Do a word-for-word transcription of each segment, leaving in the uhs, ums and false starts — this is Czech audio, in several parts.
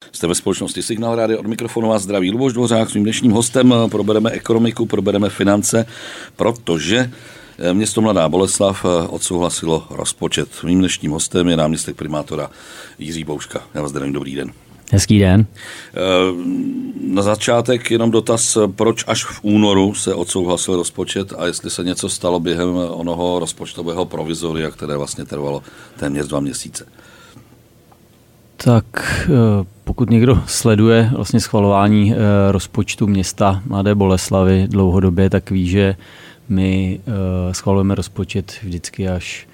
Jste ve společnosti Signál Rádia, od mikrofonu vás zdraví Luboš Dvořák. Svým dnešním hostem probereme ekonomiku, probereme finance, protože město Mladá Boleslav odsouhlasilo rozpočet. Mým dnešním hostem je náměstek primátora Jiří Bouška. Já vás zdravím, dobrý den. Hezký den. Na začátek jenom dotaz, proč až v únoru se odsouhlasil rozpočet a jestli se něco stalo během onoho rozpočtového provizoria, které vlastně trvalo téměř dva měsíce. Tak pokud někdo sleduje vlastně schvalování rozpočtu města Mladé Boleslavy dlouhodobě, tak ví, že my schvalujeme rozpočet vždycky až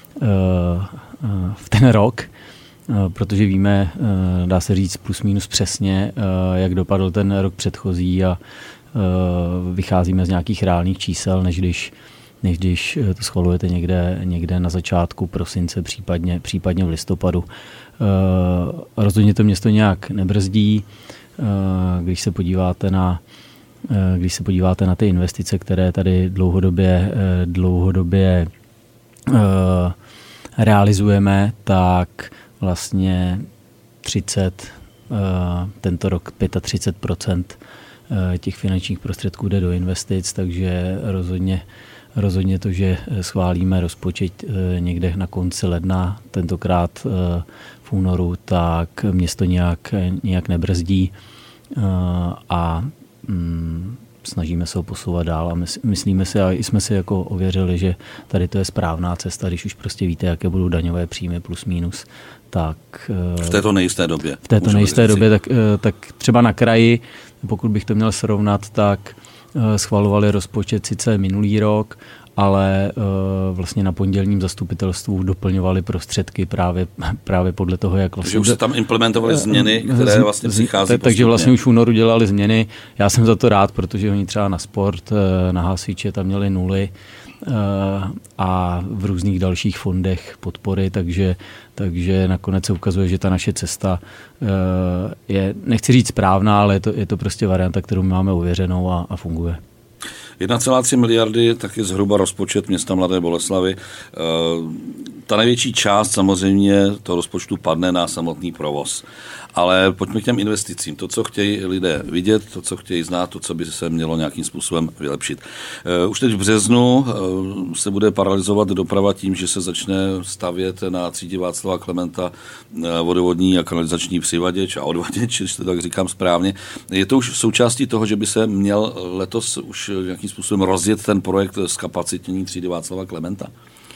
v ten rok, protože víme, dá se říct plus minus přesně, jak dopadl ten rok předchozí a vycházíme z nějakých reálných čísel, než když, než když to schvalujete někde, někde na začátku prosince, případně, případně v listopadu. Rozhodně to město nějak nebrzdí, když se podíváte na když se podíváte na ty investice, které tady dlouhodobě, dlouhodobě realizujeme, tak vlastně třicet, tento rok třicet pět procent těch finančních prostředků jde do investic, takže rozhodně, rozhodně to, že schválíme rozpočet někde na konci ledna, tentokrát v únoru, tak město nějak, nějak nebrzdí a mm, snažíme se ho posouvat dál a my, myslíme si, a jsme si jako ověřili, že tady to je správná cesta, když už prostě víte, jaké budou daňové příjmy plus minus, tak v této nejisté době. V této nejisté době, tak, tak třeba na kraji, pokud bych to měl srovnat, tak schvalovali rozpočet sice minulý rok, ale uh, vlastně na pondělním zastupitelstvu doplňovali prostředky právě, právě podle toho, jak vlastně... Takže už se tam implementovaly změny, které vlastně přichází. Takže vlastně už v únoru dělali změny. Já jsem za to rád, protože oni třeba na sport, na hasiče tam měli nuly uh, a v různých dalších fondech podpory, takže, takže nakonec se ukazuje, že ta naše cesta uh, je, nechci říct správná, ale je to, je to prostě varianta, kterou máme ověřenou a, a funguje. jedna celá tři miliardy, taky zhruba rozpočet města Mladé Boleslavy. Ta největší část samozřejmě toho rozpočtu padne na samotný provoz. Ale pojďme k těm investicím. To, co chtějí lidé vidět, to, co chtějí znát, to, co by se mělo nějakým způsobem vylepšit. Už teď v březnu se bude paralyzovat doprava tím, že se začne stavět na třídě Václava Klementa vodovodní a kanalizační přivaděč a odvaděč, když to tak říkám správně. Je to už součástí toho, že by se měl letos už nějakým způsobem rozjet ten projekt zkapacitnění třídy Václava Klementa?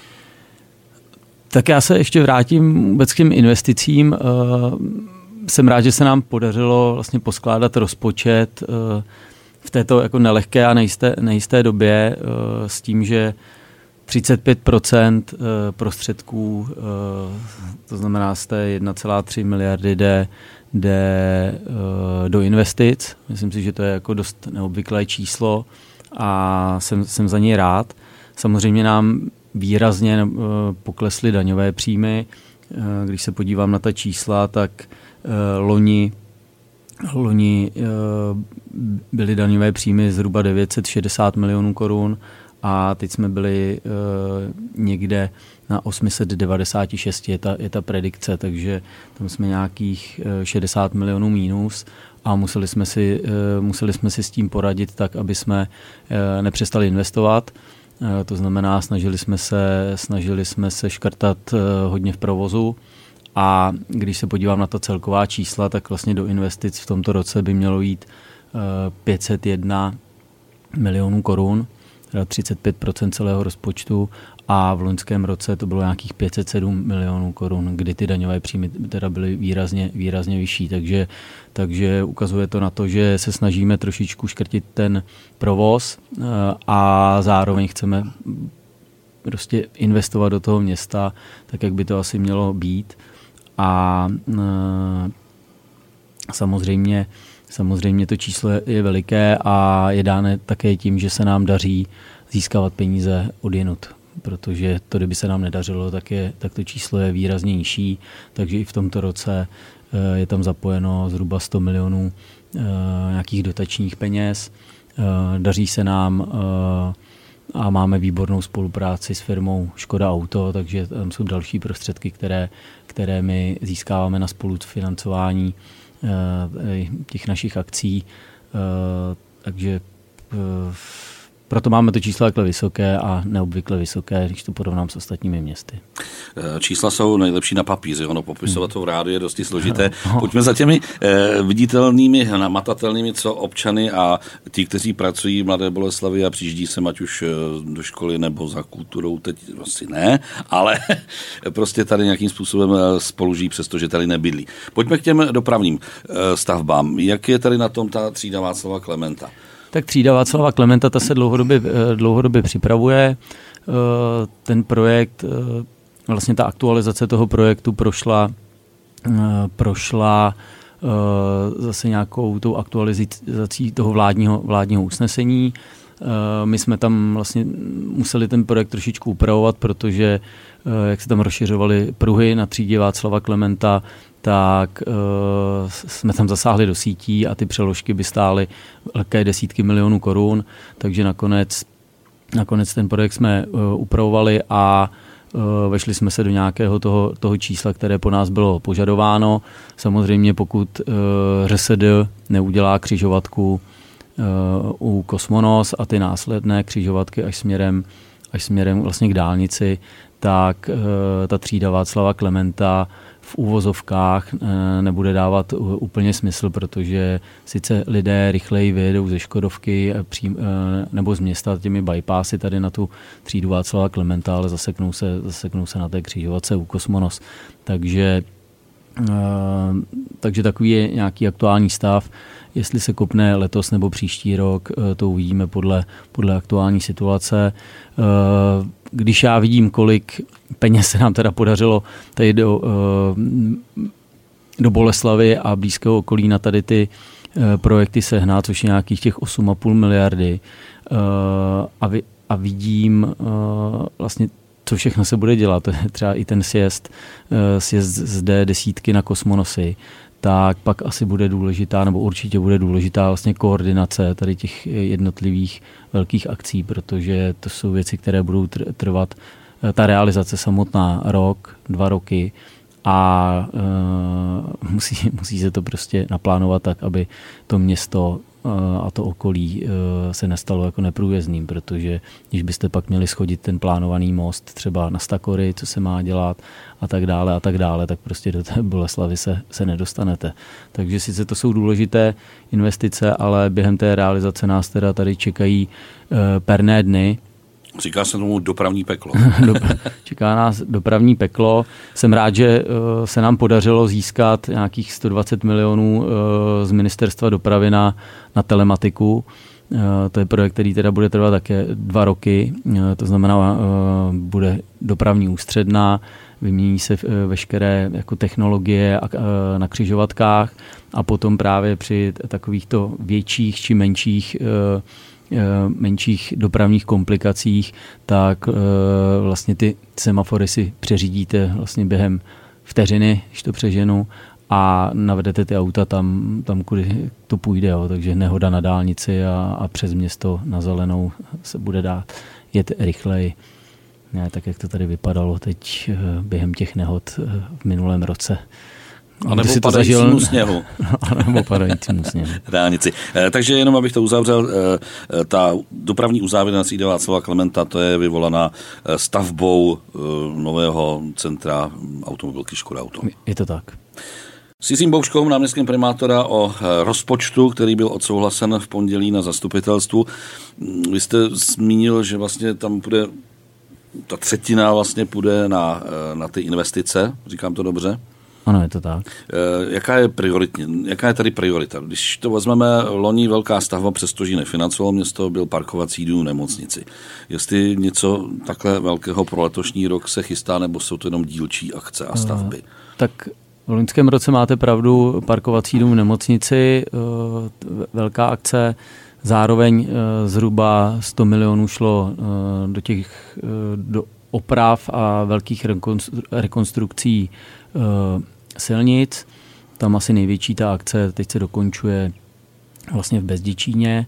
Tak já se ještě vrátím vůbec k těm investicím. Jsem rád, že se nám podařilo vlastně poskládat rozpočet v této jako nelehké a nejisté, nejisté době s tím, že třicet pět procent prostředků, to znamená z té jedna celá tři miliardy jde, jde do investic. Myslím si, že to je jako dost neobvyklé číslo a jsem, jsem za něj rád. Samozřejmě nám výrazně poklesly daňové příjmy. Když se podívám na ta čísla, tak loni, loni byly daňové příjmy zhruba devět set šedesát milionů korun a teď jsme byli někde na osm set devadesát šest, je ta, je ta predikce, takže tam jsme nějakých šedesát milionů mínus a museli jsme si, museli jsme si s tím poradit tak, aby jsme nepřestali investovat. To znamená, snažili jsme se, snažili jsme se škrtat hodně v provozu a když se podívám na ta celková čísla, tak vlastně do investic v tomto roce by mělo jít pět set jedna milionů korun, třicet pět procent celého rozpočtu a v loňském roce to bylo nějakých pět set sedm milionů korun, kdy ty daňové příjmy teda byly výrazně, výrazně vyšší, takže, takže ukazuje to na to, že se snažíme trošičku škrtit ten provoz a zároveň chceme prostě investovat do toho města, tak jak by to asi mělo být a samozřejmě Samozřejmě to číslo je veliké a je dáno také tím, že se nám daří získávat peníze odjinud, protože to, kdyby se nám nedařilo, tak, je, tak to číslo je výrazně nižší, takže i v tomto roce je tam zapojeno zhruba sto milionů nějakých dotačních peněz. Daří se nám a máme výbornou spolupráci s firmou Škoda Auto, takže tam jsou další prostředky, které, které my získáváme na spolufinancování těch našich akcí, takže proto máme to číslo takhle vysoké a neobvykle vysoké, když to porovnám s ostatními městy. Čísla jsou nejlepší na papíře, ono popisovat to v rádiu je dosti složité. Pojďme za těmi viditelnými, namatatelnými, co občany a ti, kteří pracují v Mladé Boleslavi a přijíždí sem ať už do školy nebo za kulturou, teď asi ne, ale prostě tady nějakým způsobem spolužijí, přestože tady nebydlí. Pojďme k těm dopravním stavbám. Jak je tady na tom ta třída Václava Klementa? Tak třída Václava Klementa, ta se dlouhodobě, dlouhodobě připravuje. Ten projekt, vlastně ta aktualizace toho projektu prošla, prošla zase nějakou tou aktualizací toho vládního, vládního usnesení. My jsme tam vlastně museli ten projekt trošičku upravovat, protože jak se tam rozšiřovaly pruhy na třídě Václava Klementa, tak uh, jsme tam zasáhli do sítí a ty přeložky by stály velké desítky milionů korun, takže nakonec, nakonec ten projekt jsme uh, upravovali a uh, vešli jsme se do nějakého toho, toho čísla, které po nás bylo požadováno. Samozřejmě pokud uh, R S D neudělá křižovatku uh, u Kosmonos a ty následné křižovatky až směrem, až směrem vlastně k dálnici, tak uh, ta třída Václava Klementa v úvozovkách nebude dávat úplně smysl, protože sice lidé rychleji vyjedou ze Škodovky nebo z města těmi bypassy tady na tu třídu Václava Klementa, ale zaseknou se, zaseknou se na té křižovatce u Kosmonos. Takže, takže takový je nějaký aktuální stav. Jestli se kopne letos nebo příští rok, to uvidíme podle, podle aktuální situace. Když já vidím, kolik peněz se nám teda podařilo tady do, do Boleslavy a blízkého okolí na tady ty projekty sehnat, což je nějakých těch osm a půl miliardy a, vi, a vidím vlastně, co všechno se bude dělat, třeba i ten sjezd, sjezd z D desítky na Kosmonosy, tak pak asi bude důležitá, nebo určitě bude důležitá vlastně koordinace tady těch jednotlivých velkých akcí, protože to jsou věci, které budou trvat, ta realizace samotná rok, dva roky a uh, musí, musí se to prostě naplánovat tak, aby to město uh, a to okolí uh, se nestalo jako neprůjezdným, protože když byste pak měli schodit ten plánovaný most třeba na Stakory, co se má dělat a tak dále a tak dále, tak prostě do té Boleslavy se, se nedostanete. Takže sice to jsou důležité investice, ale během té realizace nás teda tady čekají uh, perné dny. Říká se tomu dopravní peklo. Čeká nás dopravní peklo. Jsem rád, že se nám podařilo získat nějakých sto dvacet milionů z Ministerstva dopravy na, na telematiku. To je projekt, který teda bude trvat také dva roky. To znamená, bude dopravní ústředna, vymění se veškeré jako technologie na křižovatkách a potom právě při takovýchto větších či menších menších dopravních komplikacích, tak vlastně ty semafory si přeřídíte vlastně během vteřiny, když to přeženu, a navedete ty auta tam, tam kudy to půjde. Jo. Takže nehoda na dálnici a, a přes město na zelenou se bude dát jet rychleji. Ne, tak jak to tady vypadalo teď během těch nehod v minulém roce. A nebo padajícímu sněhu. A nebo padajícímu sněhu. Dálnici. Takže jenom, abych to uzavřel, ta dopravní uzávěrka na třídě Václava Klementa, to je vyvolaná stavbou nového centra automobilky Škoda Auto. Je to tak. S Jiřím Bouškou, náměstkem primátora, o rozpočtu, který byl odsouhlasen v pondělí na zastupitelstvu. Vy jste zmínil, že vlastně tam bude ta třetina vlastně půjde na, na ty investice, říkám to dobře? Ano, je to tak. Jaká je prioritní, jaká je tady priorita? Když to vezmeme, loni velká stavba, přestože nefinancovalo město, byl parkovací dům v nemocnici. Jestli něco takhle velkého pro letošní rok se chystá, nebo jsou to jenom dílčí akce a stavby? Uh, tak v loňském roce máte pravdu, parkovací dům v nemocnici, uh, velká akce, zároveň uh, zhruba sto milionů šlo uh, do těch uh, do oprav a velkých rekonstrukcí uh, silnic. Tam asi největší ta akce teď se dokončuje vlastně v Bezděčíně.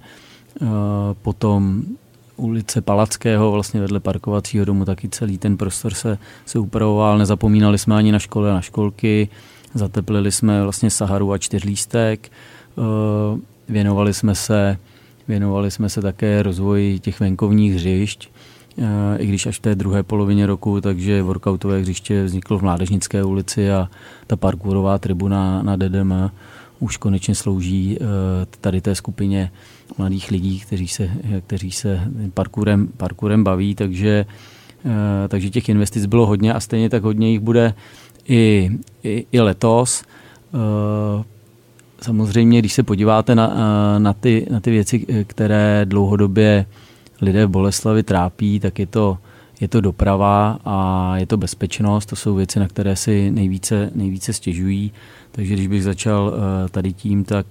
Potom ulice Palackého, vlastně vedle parkovacího domu, taky celý ten prostor se, se upravoval. Nezapomínali jsme ani na školy a na školky. zateplili jsme vlastně Saharu a Čtyřlístek, věnovali jsme se, věnovali jsme se také rozvoji těch venkovních hřišť, i když až v té druhé polovině roku, takže workoutové hřiště vzniklo v Mládežnické ulici a ta parkourová tribuna na D D M už konečně slouží tady té skupině mladých lidí, kteří se, kteří se parkourem, parkourem baví, takže, takže těch investic bylo hodně a stejně tak hodně jich bude i, i, i letos. Samozřejmě, když se podíváte na, na, ty, na ty věci, které dlouhodobě lidé v Boleslavi trápí, tak je to, je to doprava a je to bezpečnost. To jsou věci, na které si nejvíce, nejvíce stěžují. Takže když bych začal tady tím, tak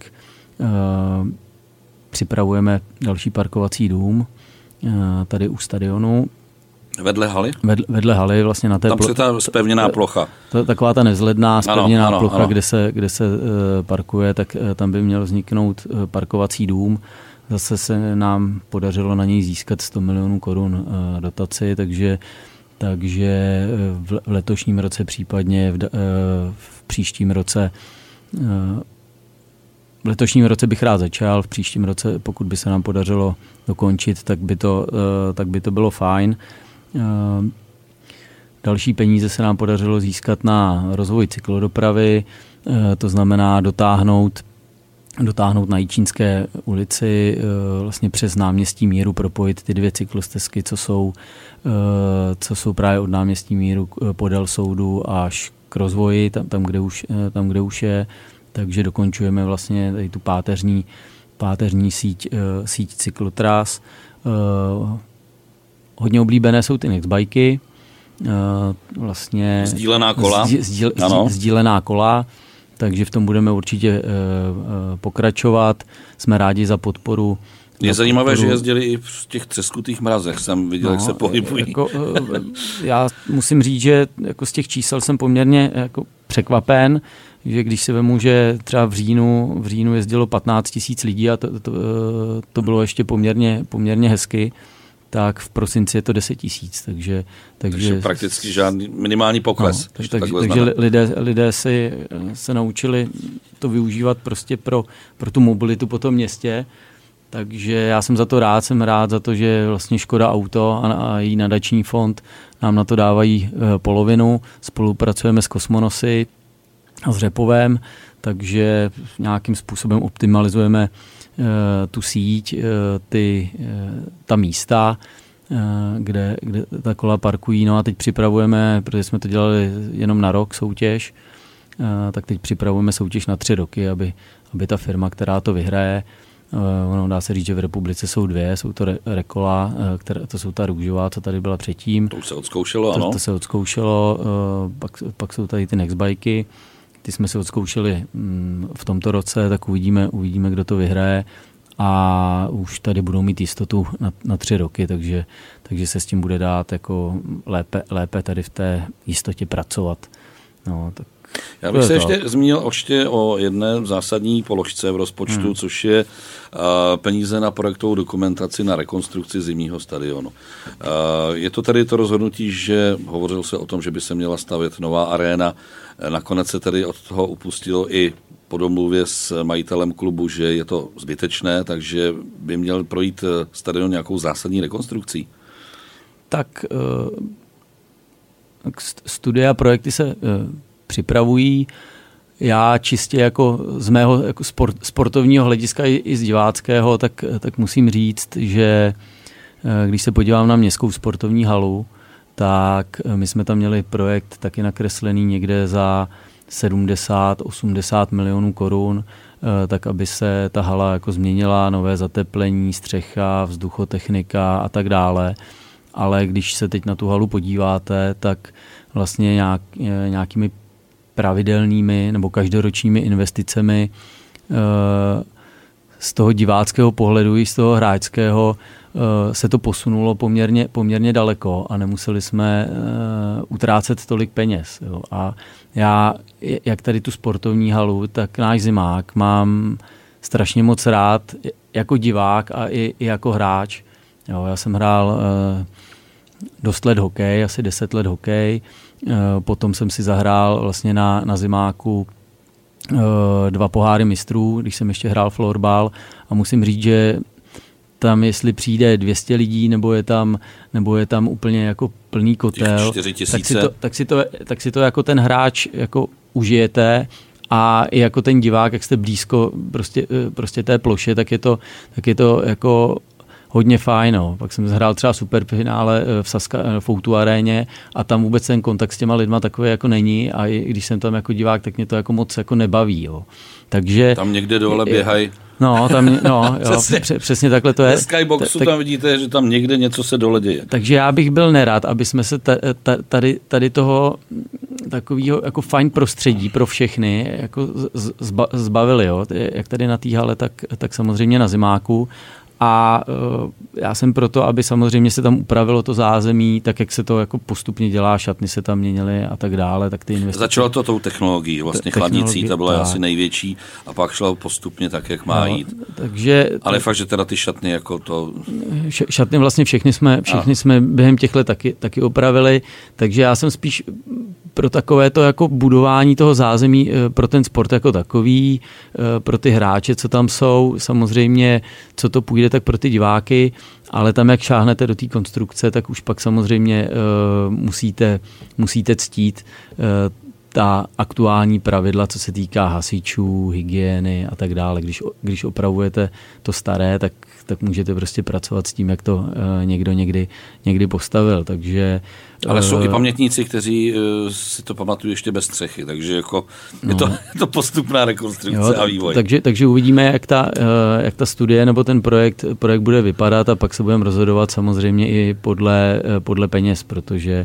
připravujeme další parkovací dům tady u stadionu. Vedle haly? Vedle, vedle haly, vlastně na té... Tam plo- ta zpevněná plocha. To, taková ta nezledná zpevněná ano, ano, plocha, ano. kde se, kde se uh, parkuje, tak uh, tam by měl vzniknout uh, parkovací dům. Zase se nám podařilo na něj získat sto milionů korun uh, dotaci, takže, takže v, v letošním roce, případně v, uh, v příštím roce uh, v letošním roce bych rád začal, v příštím roce, pokud by se nám podařilo dokončit, tak by to, uh, tak by to bylo fajn. Další peníze se nám podařilo získat na rozvoj cyklodopravy, to znamená dotáhnout, dotáhnout na Jičínské ulici vlastně přes náměstí Míru, propojit ty dvě cyklostezky, co jsou, co jsou právě od náměstí Míru podél soudu až k rozvoji, tam, tam, kde už, tam, kde už je. Takže dokončujeme vlastně tady tu páteřní, páteřní síť, síť cyklotras. Hodně oblíbené jsou ty nextbajky, vlastně sdílená kola. Zdí, zdíl, sdílená kola, takže v tom budeme určitě pokračovat. Jsme rádi za podporu. Je zajímavé, podporu. Že jezdili i v těch třeskutých mrazech, jsem viděl, no, jak se pohybují. Jako, já musím říct, že jako z těch čísel jsem poměrně jako překvapen, že když si vemu, že třeba v říjnu, v říjnu jezdilo patnáct tisíc lidí a to, to, to bylo ještě poměrně, poměrně hezky, tak v prosinci je to deset tisíc, takže, takže... Takže prakticky žádný minimální pokles. No, tak, takže takže lidé, lidé si, se naučili to využívat prostě pro, pro tu mobilitu po tom městě, takže já jsem za to rád, jsem rád za to, že vlastně Škoda Auto a, a její nadační fond nám na to dávají e, polovinu, spolupracujeme s Kosmonosy a s Řepovem, takže nějakým způsobem optimalizujeme tu síť, ty, ta místa, kde, kde ta kola parkují. No a teď připravujeme, protože jsme to dělali jenom na rok soutěž, tak teď připravujeme soutěž na tři roky, aby, aby ta firma, která to vyhraje, ono dá se říct, že v republice jsou dvě, jsou to Rekola, které, to jsou ta růžová, co tady byla předtím. To už se odzkoušelo, ano. To, to se odzkoušelo, pak, pak jsou tady ty nextbajky. Ty jsme si odzkoušeli v tomto roce, tak uvidíme, uvidíme, kdo to vyhraje a už tady budou mít jistotu na, na tři roky, takže, takže se s tím bude dát jako lépe, lépe tady v té jistotě pracovat. No, tak já bych se ještě zmínil ještě o jedné zásadní položce v rozpočtu, hmm. což je uh, peníze na projektovou dokumentaci na rekonstrukci zimního stadionu. Uh, je to tady to rozhodnutí, že hovořil se o tom, že by se měla stavět nová aréna. Nakonec se tady od toho upustilo i po domluvě s majitelem klubu, že je to zbytečné, takže by měl projít stadion nějakou zásadní rekonstrukcí. Tak uh, studia a projekty se uh, připravují. Já čistě jako z mého jako sport, sportovního hlediska i, i z diváckého, tak, tak musím říct, že když se podívám na městskou sportovní halu, tak my jsme tam měli projekt taky nakreslený někde za sedmdesát osmdesát milionů korun, tak aby se ta hala jako změnila, nové zateplení, střecha, vzduchotechnika a tak dále. Ale když se teď na tu halu podíváte, tak vlastně nějak, nějakými pravidelnými nebo každoročními investicemi z toho diváckého pohledu i z toho hráčského se to posunulo poměrně, poměrně daleko a nemuseli jsme utrácet tolik peněz. Jo. A já, jak tady tu sportovní halu, tak náš zimák mám strašně moc rád jako divák a i, i jako hráč. Jo, já jsem hrál dost let hokej, asi deset let hokej Potom jsem si zahrál vlastně na, na zimáku dva poháry mistrů, když jsem ještě hrál florbal a musím říct, že tam jestli přijde dvě stě lidí nebo je tam, nebo je tam úplně jako plný kotel, tak si, to, tak, si to, tak si to jako ten hráč jako užijete a i jako ten divák, jak jste blízko prostě, prostě té ploše, tak je to, tak je to jako hodně fajn. No. Pak jsem hrál třeba superfinále v Saska, v Outu aréně a tam vůbec ten kontakt s těma lidma takový jako není a i když jsem tam jako divák, tak mě to jako moc jako nebaví. Jo. Takže tam někde dole běhají. No, tam, no, jo, přesně. přesně takhle to je. Na Skyboxu tam vidíte, že tam někde něco se dole děje. Takže já bych byl nerad, aby jsme se tady, tady toho takového jako fajn prostředí pro všechny jako zbavili. Jo. Jak tady na té hale, tak, tak samozřejmě na zimáku. A uh, já jsem proto, aby samozřejmě se tam upravilo to zázemí, tak jak se to jako postupně dělá, šatny se tam měnily a tak dále, tak ty investice... Začalo to tou technologií, vlastně chladicí, ta byla tak. asi největší a pak šlo postupně tak, jak má no, jít. Takže... Ale fakt, že teda ty šatny jako to... Šatny vlastně všechny jsme, všechny jsme během těch let taky, taky opravili, takže já jsem spíš pro takové to jako budování toho zázemí pro ten sport jako takový, pro ty hráče, co tam jsou, samozřejmě, co to půjde, tak pro ty diváky, ale tam, jak šáhnete do té konstrukce, tak už pak samozřejmě uh, musíte, musíte ctít uh, ta aktuální pravidla, co se týká hasičů, hygieny a tak dále. Když, když opravujete to staré, tak, tak můžete prostě pracovat s tím, jak to uh, někdo někdy, někdy postavil. Takže, ale jsou uh, i pamětníci, kteří uh, si to pamatují ještě bez střechy, takže jako no, je, to, je to postupná rekonstrukce jo, a vývoj. Takže, takže uvidíme, jak ta, uh, jak ta studie nebo ten projekt, projekt bude vypadat a pak se budeme rozhodovat samozřejmě i podle, uh, podle peněz, protože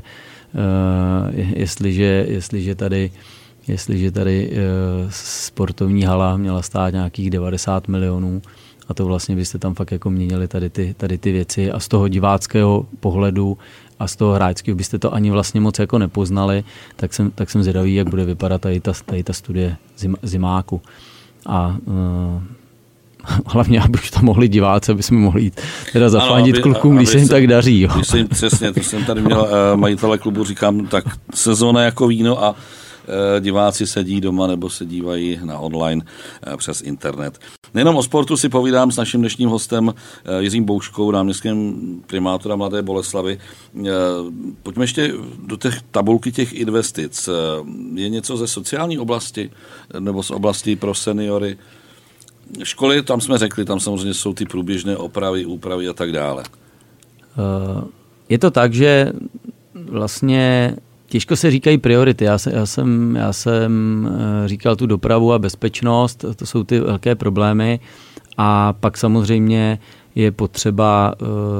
Uh, jestliže, jestliže tady, jestliže tady uh, sportovní hala měla stát nějakých devadesát milionů a to vlastně byste tam fakt jako měnili tady ty, tady ty věci a z toho diváckého pohledu a z toho hráčského byste to ani vlastně moc jako nepoznali, tak jsem, tak jsem zvědavý, jak bude vypadat tady ta, tady ta studie zim, zimáku. A uh, hlavně, aby už tam mohli diváci, aby jsme mohli jít teda zafandit klukům, když se jim tak daří. Jo. Když se jim, přesně, to jsem tady měl uh, majitele klubu, říkám, tak sezóna jako víno a uh, diváci sedí doma nebo se dívají na online uh, přes internet. Nejenom o sportu si povídám s naším dnešním hostem uh, Jiřím Bouškou, náměstkem primátora Mladé Boleslavi. Uh, pojďme ještě do těch tabulky těch investic. Uh, je něco ze sociální oblasti nebo z oblasti pro seniory? Školy, tam jsme řekli, tam samozřejmě jsou ty průběžné opravy, úpravy a tak dále. Je to tak, že vlastně těžko se říkají priority. Já, se, já, jsem, já jsem říkal tu dopravu a bezpečnost, to jsou ty velké problémy a pak samozřejmě je potřeba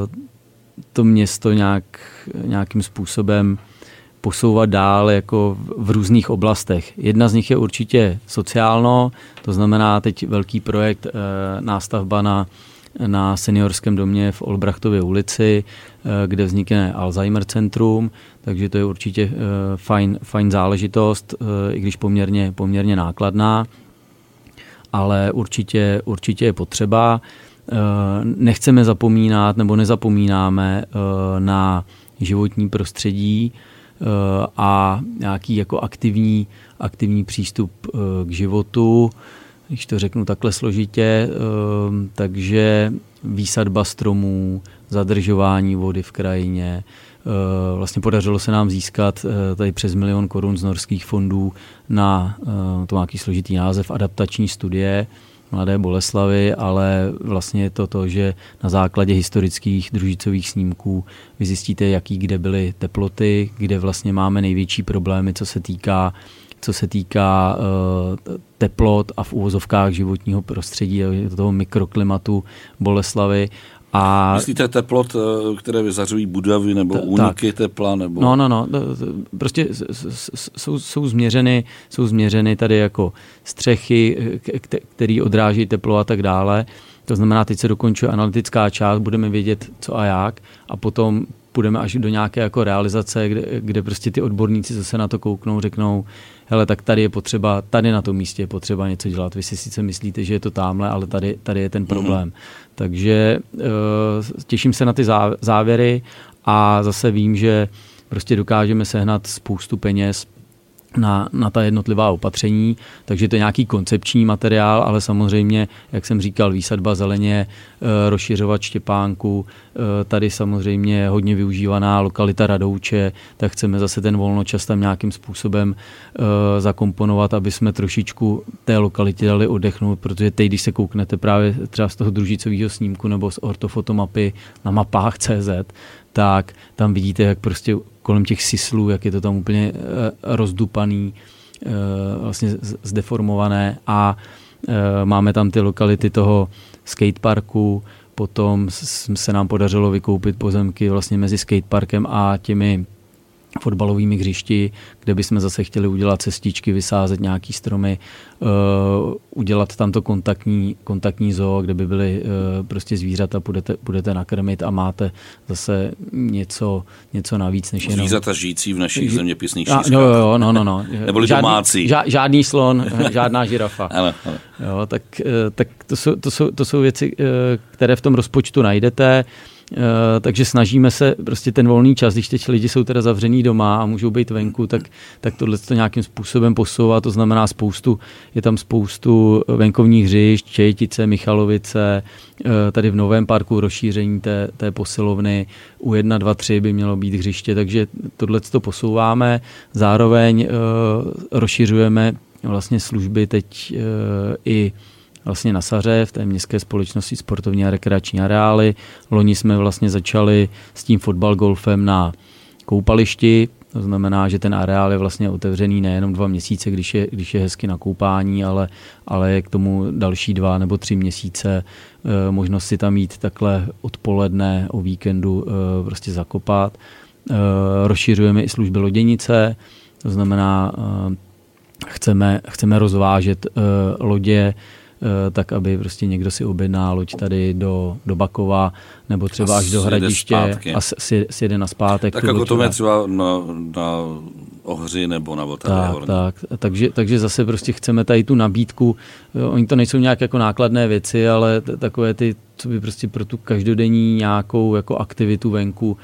to město nějak, nějakým způsobem posouvat dál jako v různých oblastech. Jedna z nich je určitě sociálno, to znamená teď velký projekt e, nástavba na, na seniorském domě v Olbrachtově ulici, e, kde vznikne Alzheimer centrum, takže to je určitě e, fajn, fajn záležitost, e, i když poměrně, poměrně nákladná, ale určitě, určitě je potřeba. E, nechceme zapomínat nebo nezapomínáme e, na životní prostředí, a nějaký jako aktivní, aktivní přístup k životu, když to řeknu takhle složitě, takže výsadba stromů, zadržování vody v krajině. Vlastně podařilo se nám získat tady přes milion korun z norských fondů na to nějaký složitý název adaptační studie Mladé Boleslavy, ale vlastně je to to, že na základě historických družicových snímků vy zjistíte, jaký kde byly teploty, kde vlastně máme největší problémy, co se týká, co se týká uh, teplot a v uvozovkách životního prostředí, toho mikroklimatu Boleslavy. A myslíte teplot, které vyzařují budovy nebo t- úniky tak. tepla? Nebo... No, no, no. Prostě jsou, jsou, změřeny, jsou změřeny tady jako střechy, které odráží teplo a tak dále. To znamená, teď se dokončuje analytická část, budeme vědět co a jak a potom půjdeme až do nějaké jako realizace, kde, kde prostě ty odborníci zase na to kouknou, řeknou, hele, tak tady je potřeba, tady na tom místě je potřeba něco dělat. Vy si sice myslíte, že je to tamhle, ale tady, tady je ten problém. Mm-hmm. Takže uh, těším se na ty závěry a zase vím, že prostě dokážeme sehnat spoustu peněz na, na ta jednotlivá opatření, takže to je nějaký koncepční materiál, ale samozřejmě, jak jsem říkal, výsadba zeleně, rozšiřovat Štěpánku, tady samozřejmě je hodně využívaná lokalita Radouče, tak chceme zase ten volnočas tam nějakým způsobem zakomponovat, aby jsme trošičku té lokalitě dali oddechnout, protože teď, když se kouknete právě třeba z toho družicového snímku nebo z ortofotomapy na mapách tečka cé zet, tak tam vidíte, jak prostě kolem těch sislů, jak je to tam úplně rozdupaný, vlastně zdeformované a máme tam ty lokality toho skateparku, potom se nám podařilo vykoupit pozemky vlastně mezi skateparkem a těmi fotbalovými hřišti, kde bychom zase chtěli udělat cestičky, vysázet nějaký stromy, uh, udělat tam to kontaktní, kontaktní zoo, kde by byly uh, prostě zvířata, budete, budete nakrmit a máte zase něco, něco navíc. Než jenom... Zvířata žijící v našich zeměpisných šířkách. No, jo, no, no, no. Neboli žádný, domácí. Žád, žádný slon, žádná žirafa. Ano, ano. Jo, tak tak to, jsou, to, jsou, to jsou věci, které v tom rozpočtu najdete. Uh, takže snažíme se prostě ten volný čas, když teď lidi jsou teda zavřený doma a můžou být venku, tak, tak tohle to nějakým způsobem posouvat, to znamená spoustu, je tam spoustu venkovních hřišť, Čejtice, Michalovice, uh, tady v novém parku rozšíření té, té posilovny, u jedna, dva, tři by mělo být hřiště, takže tohle to posouváme, zároveň uh, rozšiřujeme vlastně služby teď uh, i vlastně na Saře, v té městské společnosti sportovní a rekreační areály. Loni jsme vlastně začali s tím fotbal golfem na koupališti, to znamená, že ten areál je vlastně otevřený nejenom dva měsíce, když je, když je hezky na koupání, ale, ale je k tomu další dva nebo tři měsíce e, možnost si tam jít takhle odpoledne o víkendu e, prostě zakopat. E, rozšiřujeme i služby loděnice, to znamená, e, chceme, chceme rozvážet e, lodě tak, aby prostě někdo si objedná loď tady do, do Bakova nebo třeba a až do Hradiště a sjede na zpátek. Tak jako to je třeba na, na Ohři nebo na Vltavě. Tak, tak, takže, takže zase prostě chceme tady tu nabídku, oni to nejsou nějak jako nákladné věci, ale t- takové ty, co by prostě pro tu každodenní nějakou jako aktivitu venku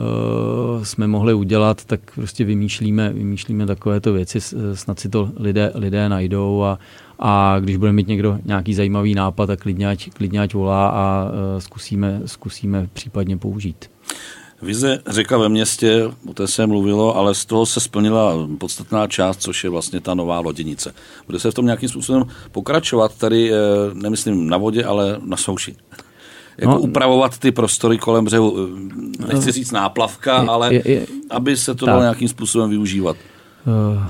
uh, jsme mohli udělat, tak prostě vymýšlíme, vymýšlíme takovéto věci, snad si to lidé, lidé najdou a A když bude mít někdo nějaký zajímavý nápad, tak klidně ať, klidně ať volá a uh, zkusíme, zkusíme případně použít. Vize Řeka ve městě, o té se mluvilo, ale z toho se splnila podstatná část, což je vlastně ta nová loděnice. Bude se v tom nějakým způsobem pokračovat, tady nemyslím na vodě, ale na souši. Jako no, upravovat ty prostory kolem břehu, nechci říct náplavka, je, ale je, je, aby se to tak dalo nějakým způsobem využívat. Uh,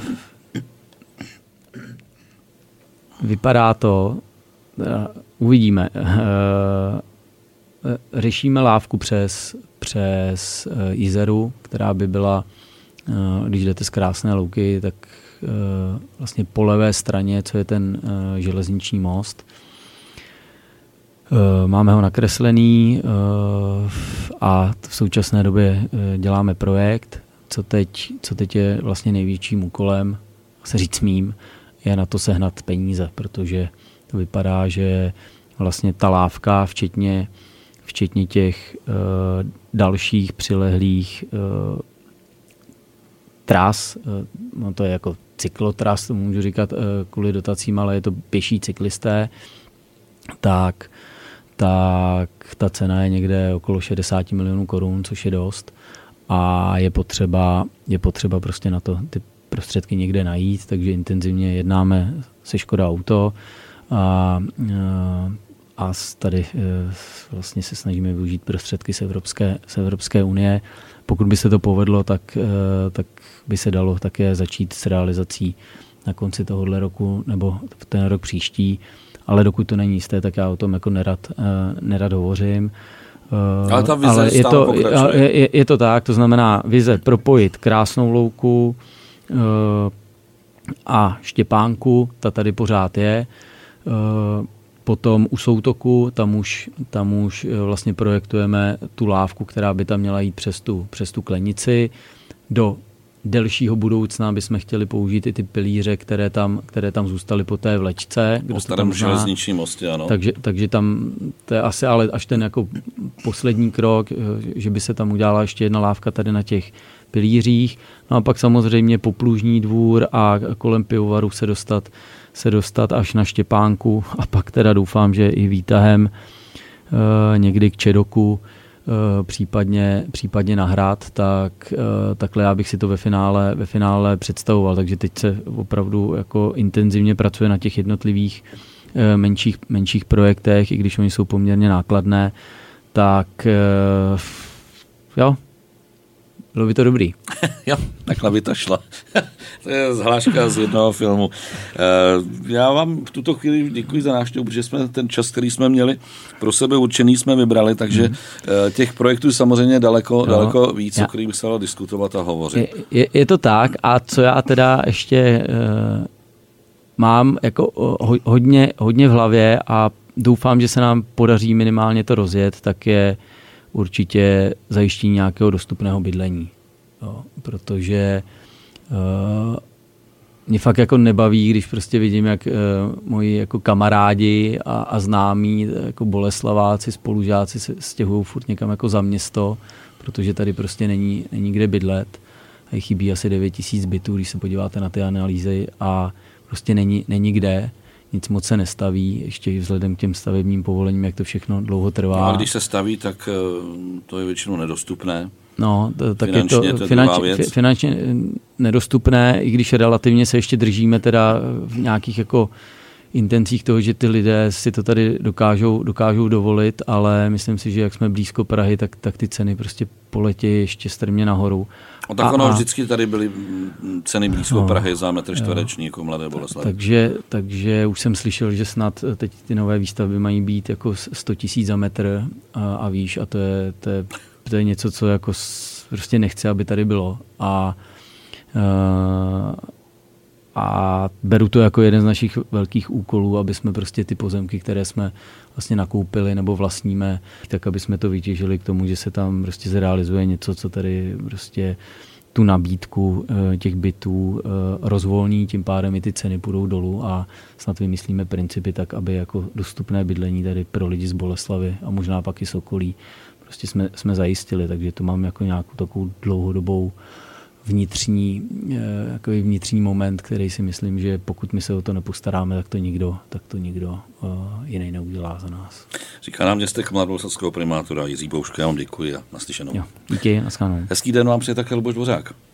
vypadá to, uh, uvidíme. Uh, řešíme lávku přes, přes uh, Jizeru, která by byla, uh, když jdete z Krásné Louky, tak uh, vlastně po levé straně, co je ten uh, železniční most. Uh, máme ho nakreslený uh, a v současné době uh, děláme projekt. Co teď, co teď je vlastně největším úkolem, se říct mým, je na to sehnat peníze, protože to vypadá, že vlastně ta lávka, včetně, včetně těch uh, dalších přilehlých uh, tras, uh, no to je jako cyklotras, to můžu říkat uh, kvůli dotacím, ale je to pěší cyklisté, tak, tak ta cena je někde okolo šedesát milionů korun, což je dost a je potřeba, je potřeba prostě na to ty prostředky někde najít, takže intenzivně jednáme se Škoda Auto a, a tady vlastně se snažíme využít prostředky z Evropské, z Evropské unie. Pokud by se to povedlo, tak, tak by se dalo také začít s realizací na konci tohohle roku nebo v ten rok příští, ale dokud to není jisté, tak já o tom jako nerad, nerad hovořím. Ale ta vize ale je to, je, je to tak, to znamená vize propojit Krásnou Louku a Štěpánku, ta tady pořád je. Potom u Soutoku, tam už, tam už vlastně projektujeme tu lávku, která by tam měla jít přes tu, přes tu Klenici. Do delšího budoucna bychom chtěli použít i ty pilíře, které tam, které tam zůstaly po té vlečce. Po starém železničním mostě, ano. Takže, takže tam, to je asi ale až ten jako poslední krok, že by se tam udělala ještě jedna lávka tady na těch pilířích. No a pak samozřejmě Poplužní dvůr a kolem pivovaru se dostat, se dostat až na Štěpánku a pak teda doufám, že i výtahem e, někdy k Čedoku, e, případně, případně na Hrad, tak e, takhle já bych si to ve finále, ve finále představoval. Takže teď se opravdu jako intenzivně pracuje na těch jednotlivých e, menších, menších projektech, i když oni jsou poměrně nákladné, tak e, jo, bylo by to dobrý. Jo, takhle by to šlo. To je zhláška z jednoho filmu. Já vám v tuto chvíli děkuji za návštěvu, protože jsme ten čas, který jsme měli pro sebe určený, jsme vybrali, takže mm. těch projektů samozřejmě daleko, jo, daleko víc, já, o kterých by se dalo diskutovat a hovořit. Je, je, je to tak a co já teda ještě uh, mám jako ho, hodně, hodně v hlavě a doufám, že se nám podaří minimálně to rozjet, tak je určitě zajištění nějakého dostupného bydlení. Jo, protože uh, mě fakt jako nebaví, když prostě vidím, jak uh, moji jako kamarádi a, a známí jako Boleslaváci, spolužáci se stěhují furt někam jako za město, protože tady prostě není, není kde bydlet. A chybí asi devět tisíc bytů, když se podíváte na ty analýzy a prostě není, není kde. Nic moc se nestaví, ještě vzhledem k těm stavebním povolením, jak to všechno dlouho trvá. No a když se staví, tak to je většinou nedostupné. No, to, tak finančně, je to, to je finančně, finančně nedostupné, i když relativně se ještě držíme teda v nějakých jako intencích toho, že ty lidé si to tady dokážou, dokážou dovolit, ale myslím si, že jak jsme blízko Prahy, tak, tak ty ceny prostě poletějí ještě strmě nahoru. No tak ono a, vždycky tady byly ceny blízko no, Prahy za metr čtvereční jako Mladé Boleslavi. Takže, takže už jsem slyšel, že snad teď ty nové výstavby mají být jako sto tisíc za metr a, a výš a to je, to je, to je něco, co jako prostě nechci, aby tady bylo. A uh, A beru to jako jeden z našich velkých úkolů, aby jsme prostě ty pozemky, které jsme vlastně nakoupili nebo vlastníme, tak aby jsme to vytěžili k tomu, že se tam prostě zrealizuje něco, co tady prostě tu nabídku těch bytů rozvolní, tím pádem i ty ceny půjdou dolů a snad vymyslíme principy tak, aby jako dostupné bydlení tady pro lidi z Boleslavy a možná pak i z okolí prostě jsme, jsme zajistili, takže to mám jako nějakou takovou dlouhodobou vnitřní, jako vnitřní moment, který si myslím, že pokud my se o to nepostaráme, tak to nikdo, tak to nikdo uh, jiný neudělá za nás. Říká nám městek mladoboleslavského primátora Jiří Bouška, já vám děkuji a naslyšenou. Jo, díky, naschledanou. Hezký den vám přeje také Luboš Dvořák.